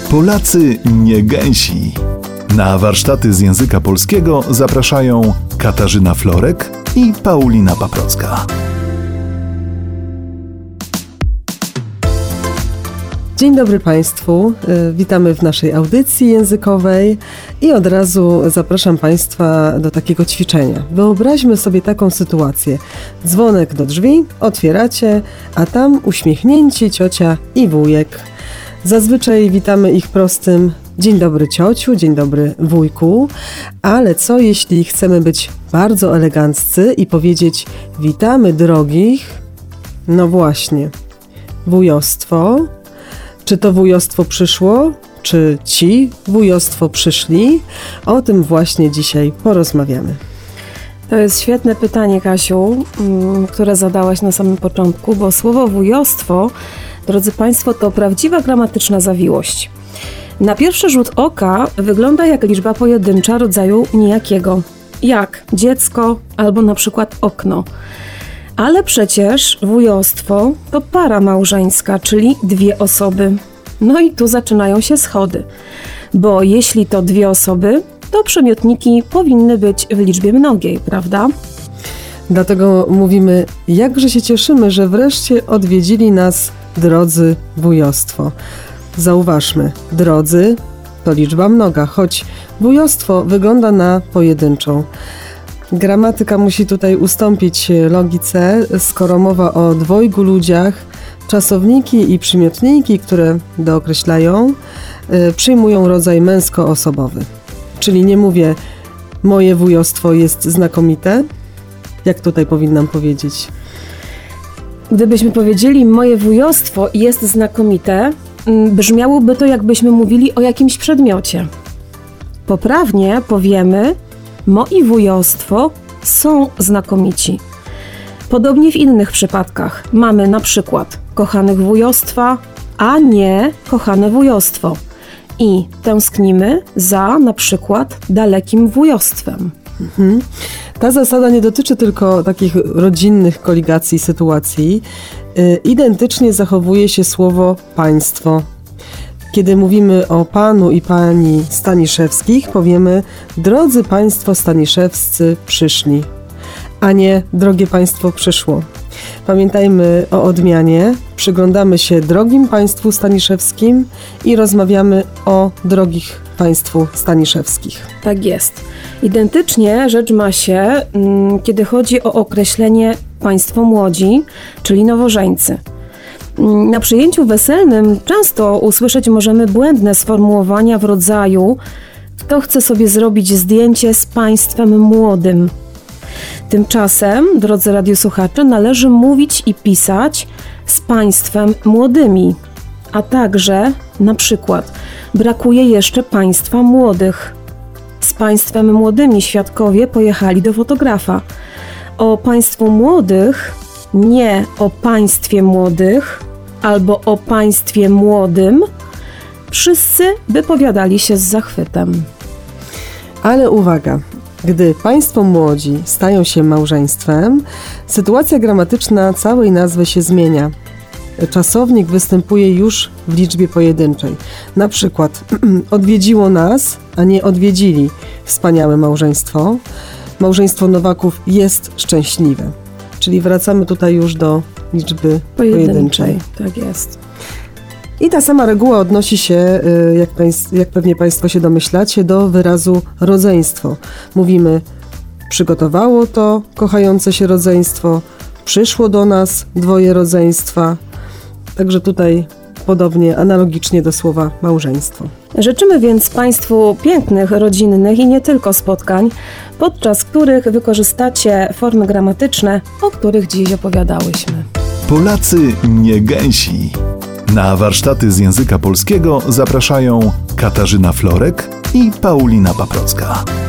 Polacy nie gęsi. Na warsztaty z języka polskiego zapraszają Katarzyna Florek i Paulina Paprocka. Dzień dobry Państwu, witamy w naszej audycji językowej i od razu zapraszam Państwa do takiego ćwiczenia. Wyobraźmy sobie taką sytuację. Dzwonek do drzwi, otwieracie, a tam uśmiechnięci ciocia i wujek. Zazwyczaj witamy ich prostym dzień dobry ciociu, dzień dobry wujku, ale co jeśli chcemy być bardzo eleganccy i powiedzieć witamy drogich? No właśnie, wujostwo. Czy to wujostwo przyszło? Czy ci wujostwo przyszli? O tym właśnie dzisiaj porozmawiamy. To jest świetne pytanie, Kasiu, które zadałaś na samym początku, bo słowo wujostwo, drodzy Państwo, to prawdziwa gramatyczna zawiłość. Na pierwszy rzut oka wygląda jak liczba pojedyncza rodzaju nijakiego, jak dziecko albo na przykład okno. Ale przecież wujostwo to para małżeńska, czyli dwie osoby. No i tu zaczynają się schody, bo jeśli to dwie osoby, to przymiotniki powinny być w liczbie mnogiej, prawda? Dlatego mówimy, jakże się cieszymy, że wreszcie odwiedzili nas drodzy wujostwo. Zauważmy, drodzy to liczba mnoga, choć wujostwo wygląda na pojedynczą. Gramatyka musi tutaj ustąpić logice, skoro mowa o dwojgu ludziach, czasowniki i przymiotniki, które dookreślają, przyjmują rodzaj męskoosobowy. Czyli nie mówię, moje wujostwo jest znakomite, jak tutaj powinnam powiedzieć. Gdybyśmy powiedzieli, moje wujostwo jest znakomite, brzmiałoby to, jakbyśmy mówili o jakimś przedmiocie. Poprawnie powiemy, moi wujostwo są znakomici. Podobnie w innych przypadkach mamy na przykład kochanych wujostwa, a nie kochane wujostwo. I tęsknimy za na przykład dalekim wujostwem. Ta zasada nie dotyczy tylko takich rodzinnych koligacji sytuacji. Identycznie zachowuje się słowo państwo. Kiedy mówimy o panu i pani Staniszewskich, powiemy drodzy państwo Staniszewscy przyszli, a nie drogie państwo przyszło. Pamiętajmy o odmianie, przyglądamy się drogim państwu Staniszewskim i rozmawiamy o drogich państwu Staniszewskich. Tak jest. Identycznie rzecz ma się, kiedy chodzi o określenie państwo młodzi, czyli nowożeńcy. Na przyjęciu weselnym często usłyszeć możemy błędne sformułowania w rodzaju kto chce sobie zrobić zdjęcie z państwem młodym. Tymczasem, drodzy radiosłuchacze, należy mówić i pisać z państwem młodymi, a także na przykład brakuje jeszcze państwa młodych. Z państwem młodymi świadkowie pojechali do fotografa. O państwu młodych, nie o państwie młodych albo o państwie młodym, wszyscy wypowiadali się z zachwytem. Ale uwaga, gdy państwo młodzi stają się małżeństwem, sytuacja gramatyczna całej nazwy się zmienia. Czasownik występuje już w liczbie pojedynczej. Na przykład odwiedziło nas, a nie odwiedzili wspaniałe małżeństwo. Małżeństwo Nowaków jest szczęśliwe. Czyli wracamy tutaj już do liczby pojedynczej. Tak jest. I ta sama reguła odnosi się, jak pewnie Państwo się domyślacie, do wyrazu rodzeństwo. Mówimy, przygotowało to kochające się rodzeństwo, przyszło do nas dwoje rodzeństwa. Także tutaj podobnie, analogicznie do słowa małżeństwo. Życzymy więc Państwu pięknych, rodzinnych i nie tylko spotkań, podczas których wykorzystacie formy gramatyczne, o których dziś opowiadałyśmy. Polacy nie gęsi. Na warsztaty z języka polskiego zapraszają Katarzyna Florek i Paulina Paprocka.